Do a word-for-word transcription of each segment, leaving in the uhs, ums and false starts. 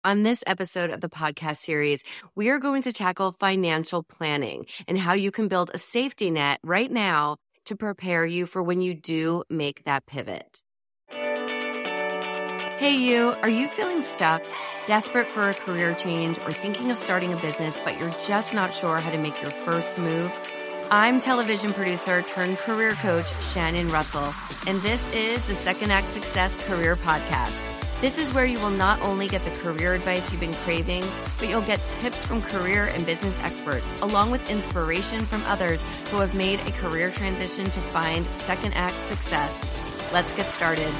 On this episode of the podcast series, we are going to tackle financial planning and how you can build a safety net right now to prepare you for when you do make that pivot. Hey you, are you feeling stuck, desperate for a career change, or thinking of starting a business, but you're just not sure how to make your first move? I'm television producer turned career coach Shannon Russell, and this is the Second Act Success Career Podcast. This is where you will not only get the career advice you've been craving, but you'll get tips from career and business experts, along with inspiration from others who have made a career transition to find second act success. Let's get started.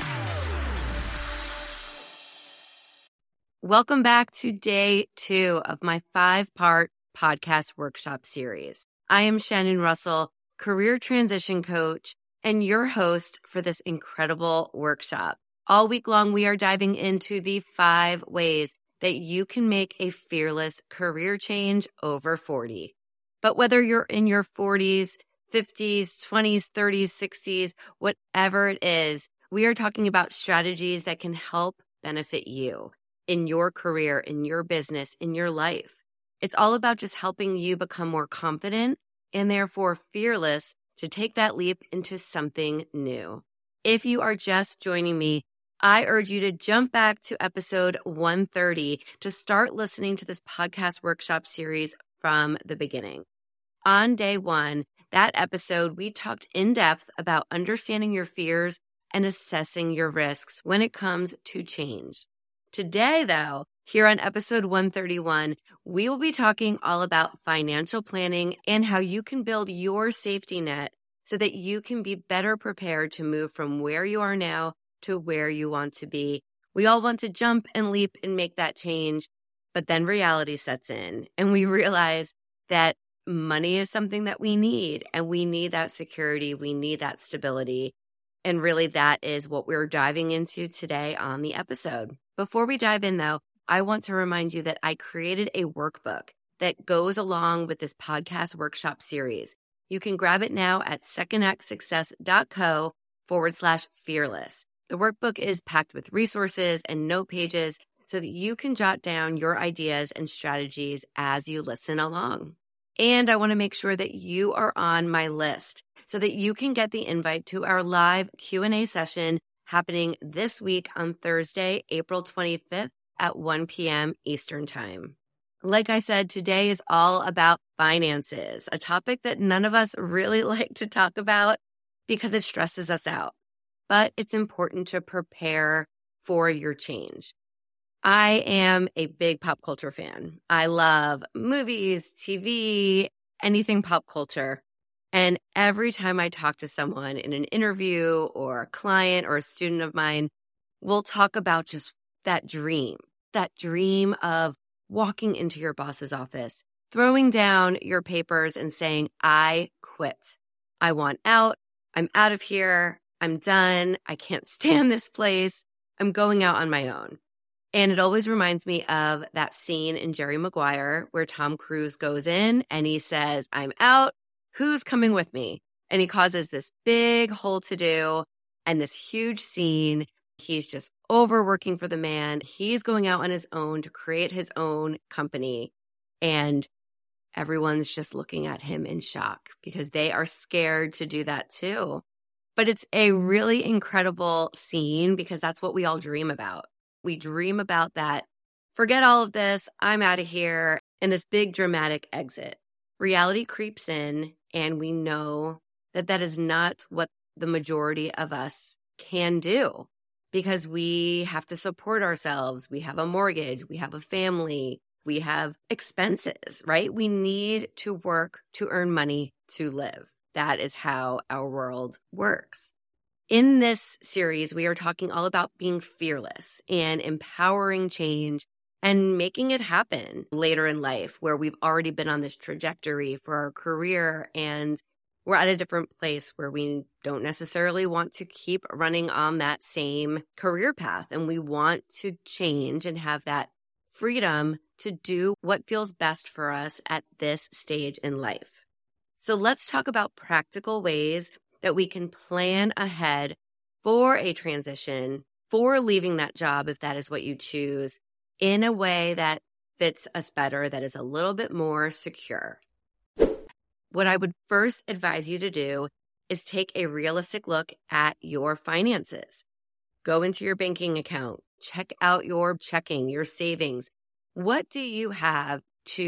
Welcome back to day two of my five-part podcast workshop series. I am Shannon Russell, career transition coach, and your host for this incredible workshop. All week long, we are diving into the five ways that you can make a fearless career change over forty. But whether you're in your forties, fifties, twenties, thirties, sixties, whatever it is, we are talking about strategies that can help benefit you in your career, in your business, in your life. It's all about just helping you become more confident and therefore fearless to take that leap into something new. If you are just joining me, I urge you to jump back to episode one thirty to start listening to this podcast workshop series from the beginning. On day one, that episode, we talked in depth about understanding your fears and assessing your risks when it comes to change. Today, though, here on episode one thirty-one, we will be talking all about financial planning and how you can build your safety net so that you can be better prepared to move from where you are now to where you want to be. We all want to jump and leap and make that change, but then reality sets in and we realize that money is something that we need, and we need that security. We need that stability. And really that is what we're diving into today on the episode. Before we dive in though, I want to remind you that I created a workbook that goes along with this podcast workshop series. You can grab it now at secondactsuccess.co forward slash fearless. The workbook is packed with resources and note pages so that you can jot down your ideas and strategies as you listen along. And I want to make sure that you are on my list so that you can get the invite to our live Q and A session happening this week on Thursday, April twenty-fifth at one p.m. Eastern Time. Like I said, today is all about finances, a topic that none of us really like to talk about because it stresses us out. But it's important to prepare for your change. I am a big pop culture fan. I love movies, T V, anything pop culture. And every time I talk to someone in an interview or a client or a student of mine, we'll talk about just that dream, that dream of walking into your boss's office, throwing down your papers and saying, I quit. I want out. I'm out of here. I'm done. I can't stand this place. I'm going out on my own. And it always reminds me of that scene in Jerry Maguire where Tom Cruise goes in and he says, I'm out. Who's coming with me? And he causes this big whole to-do and this huge scene. He's just overworking for the man. He's going out on his own to create his own company. And everyone's just looking at him in shock because they are scared to do that too. But it's a really incredible scene because that's what we all dream about. We dream about that, forget all of this, I'm out of here, and this big dramatic exit. Reality creeps in, and we know that that is not what the majority of us can do because we have to support ourselves. We have a mortgage, we have a family, we have expenses, right? We need to work to earn money to live. That is how our world works. In this series, we are talking all about being fearless and empowering change and making it happen later in life where we've already been on this trajectory for our career and we're at a different place where we don't necessarily want to keep running on that same career path. And we want to change and have that freedom to do what feels best for us at this stage in life. So let's talk about practical ways that we can plan ahead for a transition, for leaving that job if that is what you choose, in a way that fits us better, that is a little bit more secure. What I would first advise you to do is take a realistic look at your finances. Go into your banking account, check out your checking, your savings. What do you have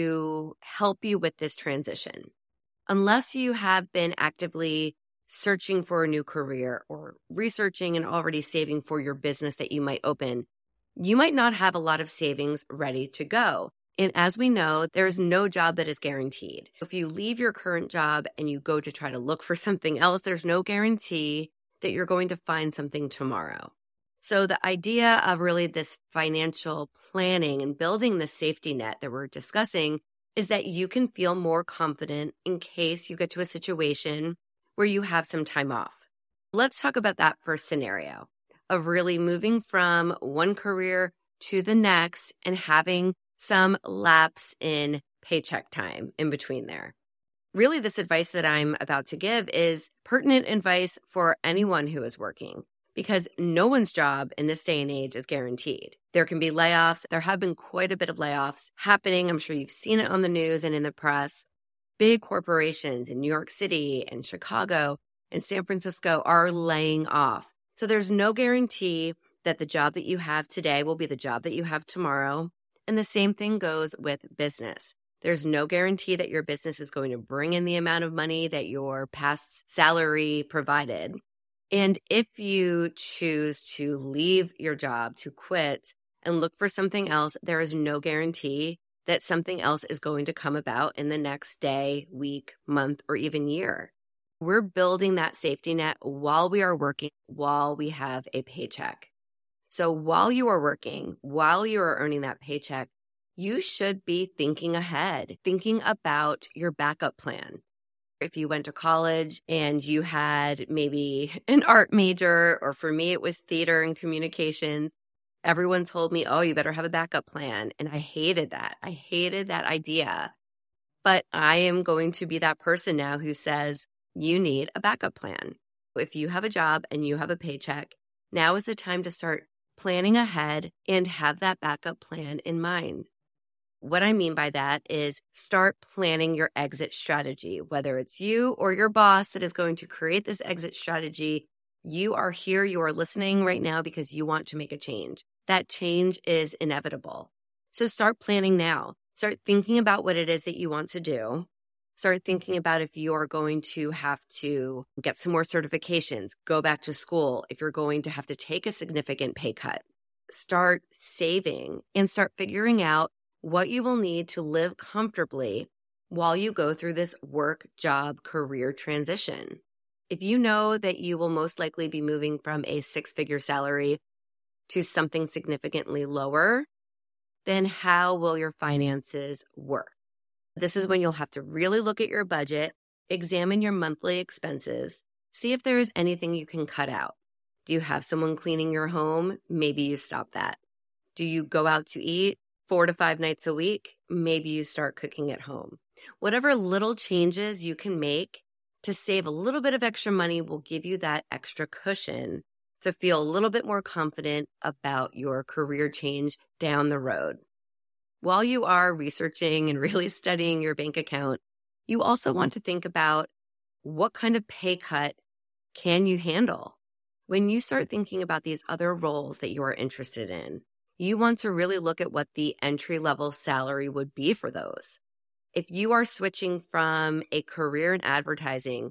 to help you with this transition? Unless you have been actively searching for a new career or researching and already saving for your business that you might open, you might not have a lot of savings ready to go. And as we know, there is no job that is guaranteed. If you leave your current job and you go to try to look for something else, there's no guarantee that you're going to find something tomorrow. So the idea of really this financial planning and building the safety net that we're discussing is that you can feel more confident in case you get to a situation where you have some time off. Let's talk about that first scenario of really moving from one career to the next and having some lapse in paycheck time in between there. Really, this advice that I'm about to give is pertinent advice for anyone who is working, because no one's job in this day and age is guaranteed. There can be layoffs. There have been quite a bit of layoffs happening. I'm sure you've seen it on the news and in the press. Big corporations in New York City and Chicago and San Francisco are laying off. So there's no guarantee that the job that you have today will be the job that you have tomorrow. And the same thing goes with business. There's no guarantee that your business is going to bring in the amount of money that your past salary provided. And if you choose to leave your job, to quit and look for something else, there is no guarantee that something else is going to come about in the next day, week, month, or even year. We're building that safety net while we are working, while we have a paycheck. So while you are working, while you are earning that paycheck, you should be thinking ahead, thinking about your backup plan. If you went to college and you had maybe an art major, or for me, it was theater and communications, everyone told me, oh, you better have a backup plan. And I hated that. I hated that idea. But I am going to be that person now who says you need a backup plan. If you have a job and you have a paycheck, now is the time to start planning ahead and have that backup plan in mind. What I mean by that is start planning your exit strategy, whether it's you or your boss that is going to create this exit strategy. You are here, you are listening right now because you want to make a change. That change is inevitable. So start planning now. Start thinking about what it is that you want to do. Start thinking about if you are going to have to get some more certifications, go back to school, if you're going to have to take a significant pay cut. Start saving and start figuring out what you will need to live comfortably while you go through this work, job, career transition. If you know that you will most likely be moving from a six-figure salary to something significantly lower, then how will your finances work? This is when you'll have to really look at your budget, examine your monthly expenses, see if there is anything you can cut out. Do you have someone cleaning your home? Maybe you stop that. Do you go out to eat four to five nights a week? Maybe you start cooking at home. Whatever little changes you can make to save a little bit of extra money will give you that extra cushion to feel a little bit more confident about your career change down the road. While you are researching and really studying your bank account, you also want to think about what kind of pay cut can you handle? When you start thinking about these other roles that you are interested in, you want to really look at what the entry-level salary would be for those. If you are switching from a career in advertising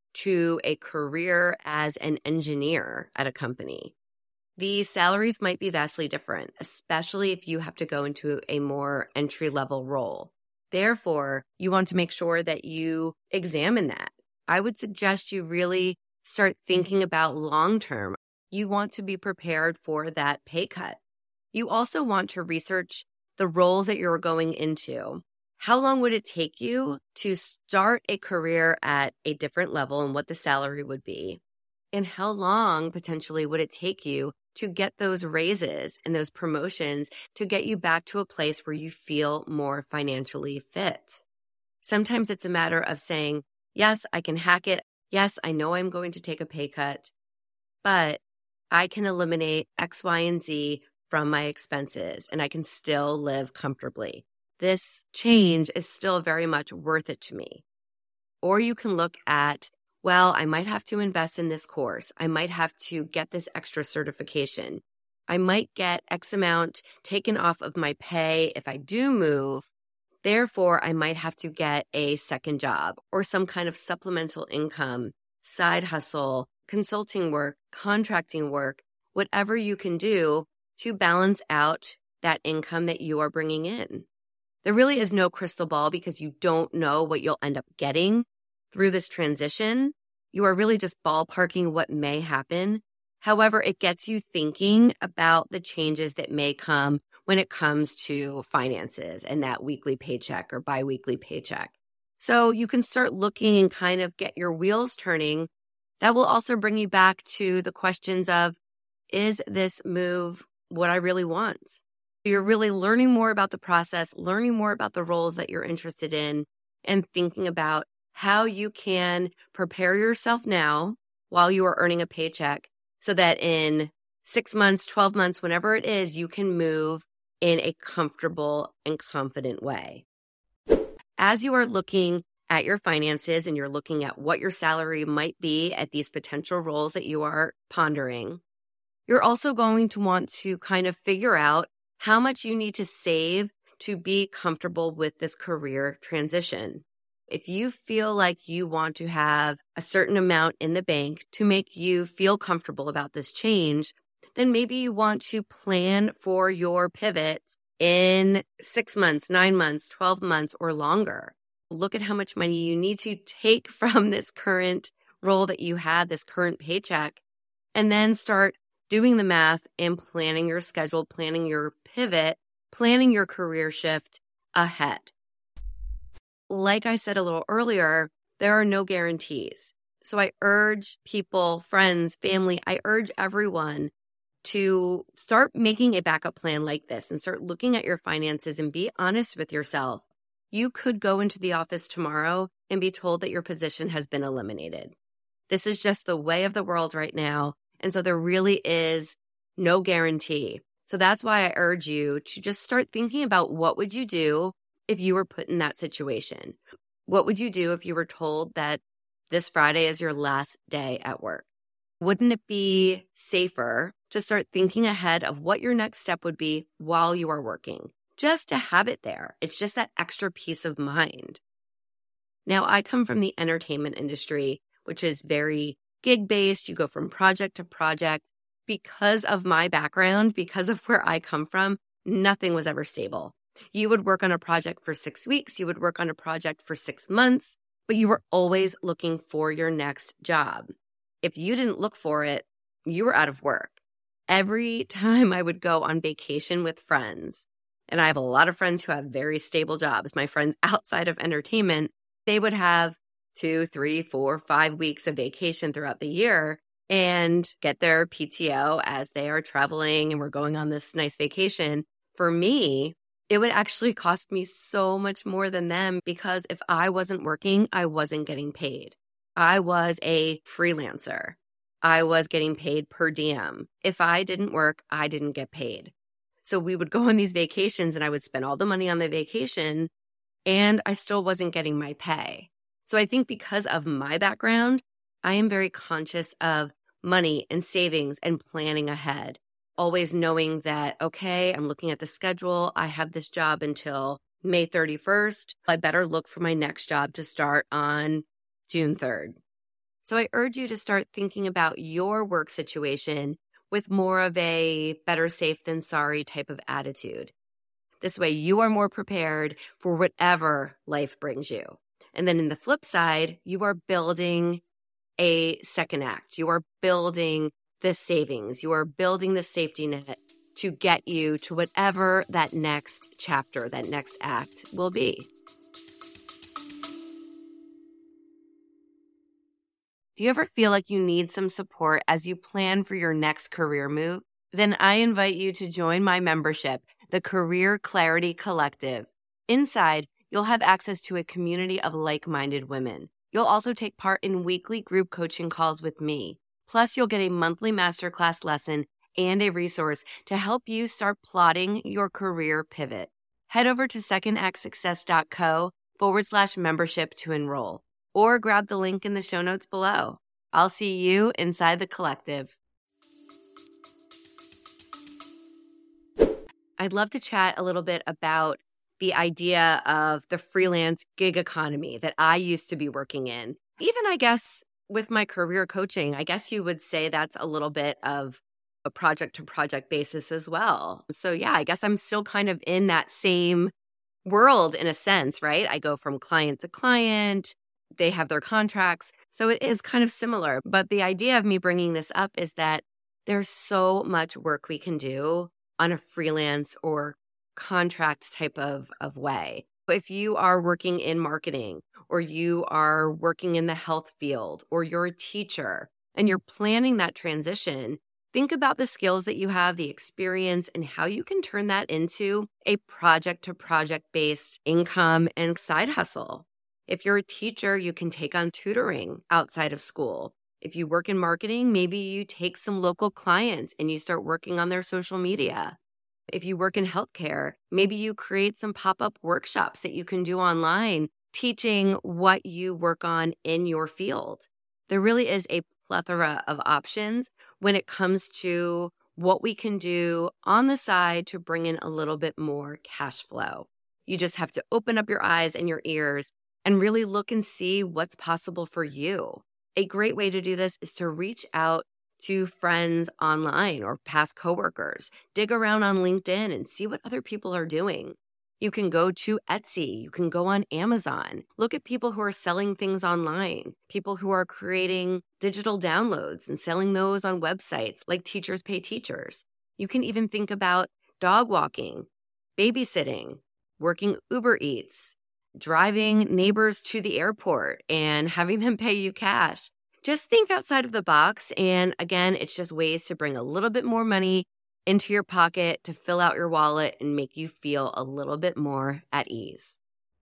to a career as an engineer at a company, the salaries might be vastly different, especially if you have to go into a more entry-level role. Therefore, you want to make sure that you examine that. I would suggest you really start thinking about long-term. You want to be prepared for that pay cut. You also want to research the roles that you're going into. How long would it take you to start a career at a different level and what the salary would be? And how long potentially would it take you to get those raises and those promotions to get you back to a place where you feel more financially fit? Sometimes it's a matter of saying, yes, I can hack it. Yes, I know I'm going to take a pay cut, but I can eliminate X, Y, and Z from my expenses and I can still live comfortably. This change is still very much worth it to me. Or you can look at, well, I might have to invest in this course. I might have to get this extra certification. I might get X amount taken off of my pay if I do move. Therefore, I might have to get a second job or some kind of supplemental income, side hustle, consulting work, contracting work, whatever you can do to balance out that income that you are bringing in. There really is no crystal ball because you don't know what you'll end up getting through this transition. You are really just ballparking what may happen. However, it gets you thinking about the changes that may come when it comes to finances and that weekly paycheck or biweekly paycheck. So you can start looking and kind of get your wheels turning. That will also bring you back to the questions of, is this move what I really want? You're really learning more about the process, learning more about the roles that you're interested in, and thinking about how you can prepare yourself now while you are earning a paycheck so that in six months, twelve months, whenever it is, you can move in a comfortable and confident way. As you are looking at your finances and you're looking at what your salary might be at these potential roles that you are pondering, you're also going to want to kind of figure out how much you need to save to be comfortable with this career transition. If you feel like you want to have a certain amount in the bank to make you feel comfortable about this change, then maybe you want to plan for your pivot in six months, nine months, twelve months, or longer. Look at how much money you need to take from this current role that you have, this current paycheck, and then start doing the math and planning your schedule, planning your pivot, planning your career shift ahead. Like I said a little earlier, there are no guarantees. So I urge people, friends, family, I urge everyone to start making a backup plan like this and start looking at your finances and be honest with yourself. You could go into the office tomorrow and be told that your position has been eliminated. This is just the way of the world right now. And so there really is no guarantee. So that's why I urge you to just start thinking about what would you do if you were put in that situation? What would you do if you were told that this Friday is your last day at work? Wouldn't it be safer to start thinking ahead of what your next step would be while you are working? Just to have it there. It's just that extra peace of mind. Now, I come from the entertainment industry, which is very gig-based. You go from project to project. Because of my background, because of where I come from, nothing was ever stable. You would work on a project for six weeks, you would work on a project for six months, but you were always looking for your next job. If you didn't look for it, you were out of work. Every time I would go on vacation with friends, and I have a lot of friends who have very stable jobs, my friends outside of entertainment, they would have two, three, four, five weeks of vacation throughout the year and get their P T O as they are traveling and we're going on this nice vacation. For me, it would actually cost me so much more than them because if I wasn't working, I wasn't getting paid. I was a freelancer. I was getting paid per diem. If I didn't work, I didn't get paid. So we would go on these vacations and I would spend all the money on the vacation and I still wasn't getting my pay. So I think because of my background, I am very conscious of money and savings and planning ahead. Always knowing that, okay, I'm looking at the schedule. I have this job until May thirty-first. I better look for my next job to start on June third. So I urge you to start thinking about your work situation with more of a better safe than sorry type of attitude. This way you are more prepared for whatever life brings you. And then in the flip side, you are building a second act. You are building the savings. You are building the safety net to get you to whatever that next chapter, that next act will be. Do you ever feel like you need some support as you plan for your next career move? Then I invite you to join my membership, the Career Clarity Collective. Inside, you'll have access to a community of like-minded women. You'll also take part in weekly group coaching calls with me. Plus, you'll get a monthly masterclass lesson and a resource to help you start plotting your career pivot. Head over to secondactsuccess.co forward slash membership to enroll, or grab the link in the show notes below. I'll see you inside the collective. I'd love to chat a little bit about the idea of the freelance gig economy that I used to be working in. Even, I guess, with my career coaching, I guess you would say that's a little bit of a project to project basis as well. So yeah, I guess I'm still kind of in that same world in a sense, right? I go from client to client. They have their contracts. So it is kind of similar. But the idea of me bringing this up is that there's so much work we can do on a freelance or contract type of, of way. If you are working in marketing, or you are working in the health field, or you're a teacher and you're planning that transition, think about the skills that you have, the experience, and how you can turn that into a project to project based income and side hustle. If you're a teacher, you can take on tutoring outside of school. If you work in marketing, maybe you take some local clients and you start working on their social media. If you work in healthcare, maybe you create some pop-up workshops that you can do online, teaching what you work on in your field. There really is a plethora of options when it comes to what we can do on the side to bring in a little bit more cash flow. You just have to open up your eyes and your ears and really look and see what's possible for you. A great way to do this is to reach out to friends online or past coworkers. Dig around on LinkedIn and see what other people are doing. You can go to Etsy. You can go on Amazon. Look at people who are selling things online, people who are creating digital downloads and selling those on websites like Teachers Pay Teachers. You can even think about dog walking, babysitting, working Uber Eats, driving neighbors to the airport and having them pay you cash. Just think outside of the box. And again, it's just ways to bring a little bit more money into your pocket to fill out your wallet and make you feel a little bit more at ease.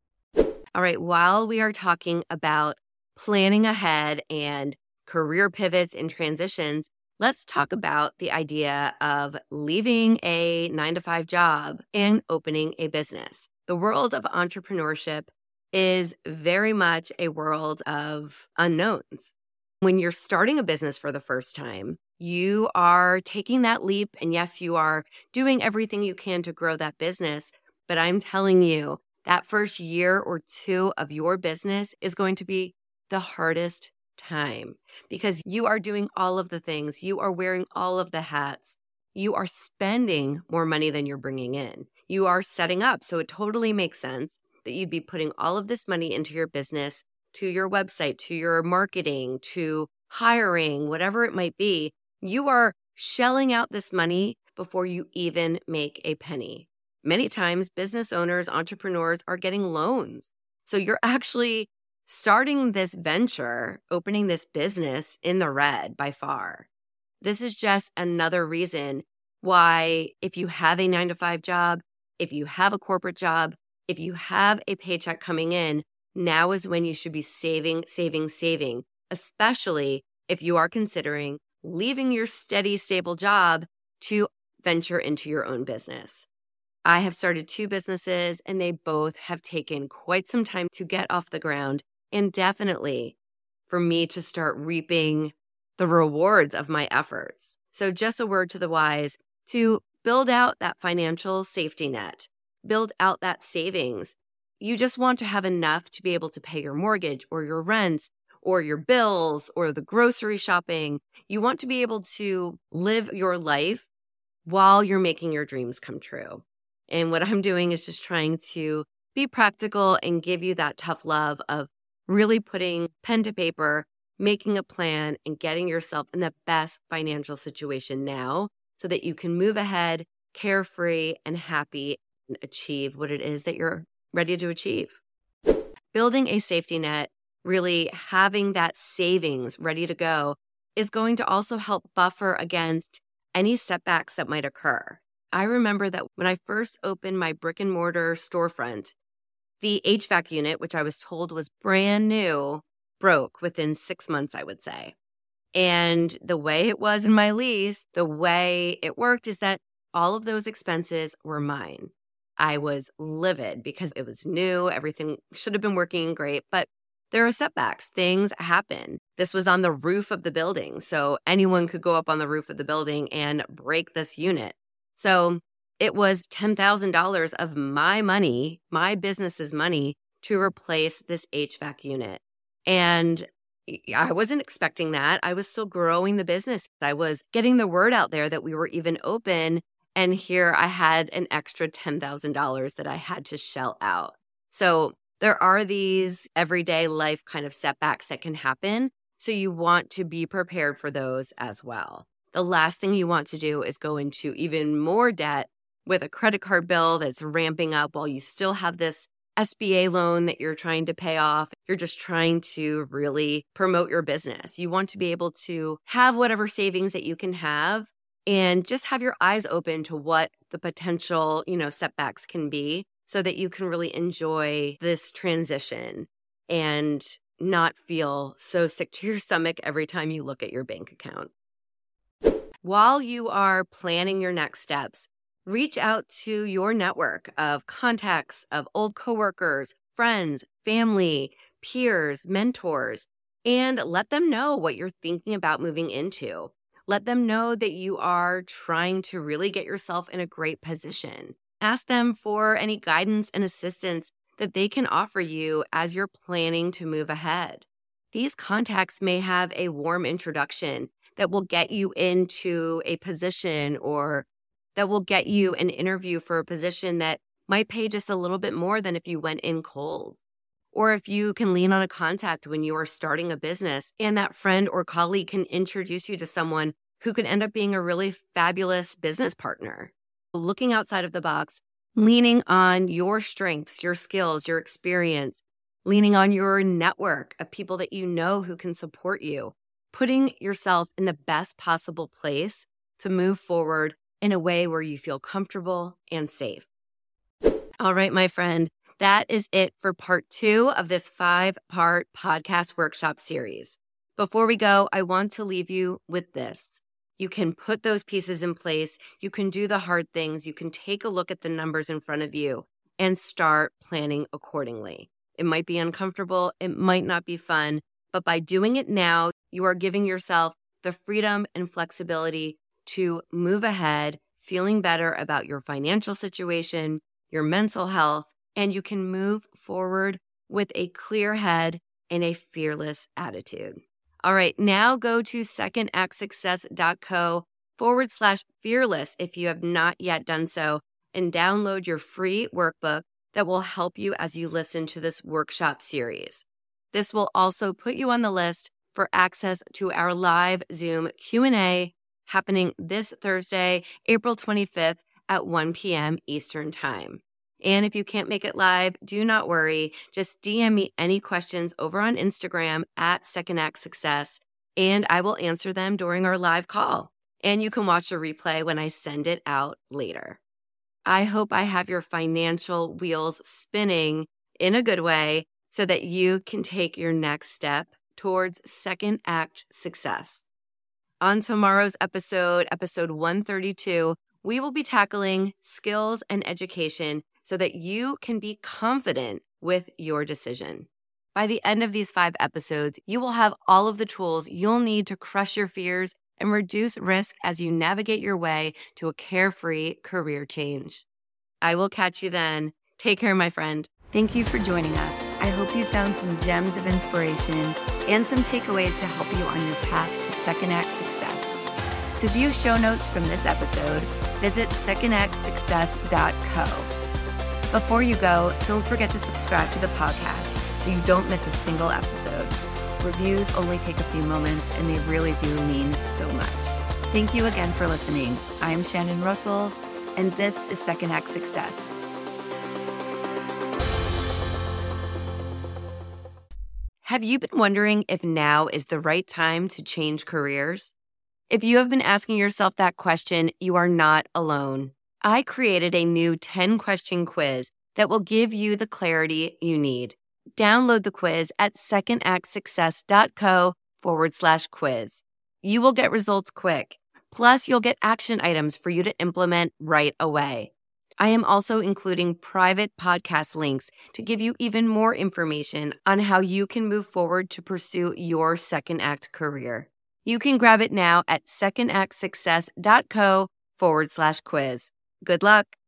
All right, while we are talking about planning ahead and career pivots and transitions, let's talk about the idea of leaving a nine to five job and opening a business. The world of entrepreneurship is very much a world of unknowns. When you're starting a business for the first time, you are taking that leap, and yes, you are doing everything you can to grow that business. But I'm telling you, that first year or two of your business is going to be the hardest time because you are doing all of the things. You are wearing all of the hats. You are spending more money than you're bringing in. You are setting up. So it totally makes sense that you'd be putting all of this money into your business, to your website, to your marketing, to hiring, whatever it might be. You are shelling out this money before you even make a penny. Many times, business owners, entrepreneurs are getting loans. So you're actually starting this venture, opening this business in the red by far. This is just another reason why if you have a nine to five job, if you have a corporate job, if you have a paycheck coming in, now is when you should be saving, saving, saving, especially if you are considering leaving your steady, stable job to venture into your own business. I have started two businesses and they both have taken quite some time to get off the ground, and definitely for me to start reaping the rewards of my efforts. So just a word to the wise to build out that financial safety net, build out that savings. You just want to have enough to be able to pay your mortgage or your rent or your bills or the grocery shopping. You want to be able to live your life while you're making your dreams come true. And what I'm doing is just trying to be practical and give you that tough love of really putting pen to paper, making a plan, and getting yourself in the best financial situation now so that you can move ahead carefree and happy and achieve what it is that you're ready to achieve. Building a safety net, really having that savings ready to go, is going to also help buffer against any setbacks that might occur. I remember that when I first opened my brick and mortar storefront, the H V A C unit, which I was told was brand new, broke within six months, I would say. And the way it was in my lease, the way it worked is that all of those expenses were mine. I was livid because it was new. Everything should have been working great, but there are setbacks. Things happen. This was on the roof of the building, so anyone could go up on the roof of the building and break this unit. So it was ten thousand dollars of my money, my business's money, to replace this H V A C unit. And I wasn't expecting that. I was still growing the business. I was getting the word out there that we were even open. And here I had an extra ten thousand dollars that I had to shell out. So there are these everyday life kind of setbacks that can happen. So you want to be prepared for those as well. The last thing you want to do is go into even more debt with a credit card bill that's ramping up while you still have this S B A loan that you're trying to pay off. You're just trying to really promote your business. You want to be able to have whatever savings that you can have and just have your eyes open to what the potential, you know, setbacks can be so that you can really enjoy this transition and not feel so sick to your stomach every time you look at your bank account. While you are planning your next steps, reach out to your network of contacts, of old coworkers, friends, family, peers, mentors, and let them know what you're thinking about moving into. Let them know that you are trying to really get yourself in a great position. Ask them for any guidance and assistance that they can offer you as you're planning to move ahead. These contacts may have a warm introduction that will get you into a position or that will get you an interview for a position that might pay just a little bit more than if you went in cold. Or if you can lean on a contact when you are starting a business and that friend or colleague can introduce you to someone who could end up being a really fabulous business partner. Looking outside of the box, leaning on your strengths, your skills, your experience, leaning on your network of people that you know who can support you, putting yourself in the best possible place to move forward in a way where you feel comfortable and safe. All right, my friend, that is it for part two of this five-part podcast workshop series. Before we go, I want to leave you with this. You can put those pieces in place. You can do the hard things. You can take a look at the numbers in front of you and start planning accordingly. It might be uncomfortable. It might not be fun. But by doing it now, you are giving yourself the freedom and flexibility to move ahead, feeling better about your financial situation, your mental health, and you can move forward with a clear head and a fearless attitude. All right, now go to secondactsuccess.co forward slash fearless if you have not yet done so and download your free workbook that will help you as you listen to this workshop series. This will also put you on the list for access to our live Zoom Q and A happening this Thursday, April twenty-fifth at one p.m. Eastern Time. And if you can't make it live, do not worry. Just D M me any questions over on Instagram at Second Act Success, and I will answer them during our live call. And you can watch the replay when I send it out later. I hope I have your financial wheels spinning in a good way so that you can take your next step towards Second Act Success. On tomorrow's episode, episode one thirty-two, we will be tackling skills and education so that you can be confident with your decision. By the end of these five episodes, you will have all of the tools you'll need to crush your fears and reduce risk as you navigate your way to a carefree career change. I will catch you then. Take care, my friend. Thank you for joining us. I hope you found some gems of inspiration and some takeaways to help you on your path to Second Act Success. To view show notes from this episode, visit second act success dot co. Before you go, don't forget to subscribe to the podcast so you don't miss a single episode. Reviews only take a few moments and they really do mean so much. Thank you again for listening. I'm Shannon Russell, and this is Second Act Success. Have you been wondering if now is the right time to change careers? If you have been asking yourself that question, you are not alone. I created a new ten-question quiz that will give you the clarity you need. Download the quiz at second act success dot co forward slash quiz. You will get results quick. Plus, you'll get action items for you to implement right away. I am also including private podcast links to give you even more information on how you can move forward to pursue your second act career. You can grab it now at secondactsuccess.co forward slash quiz. Good luck.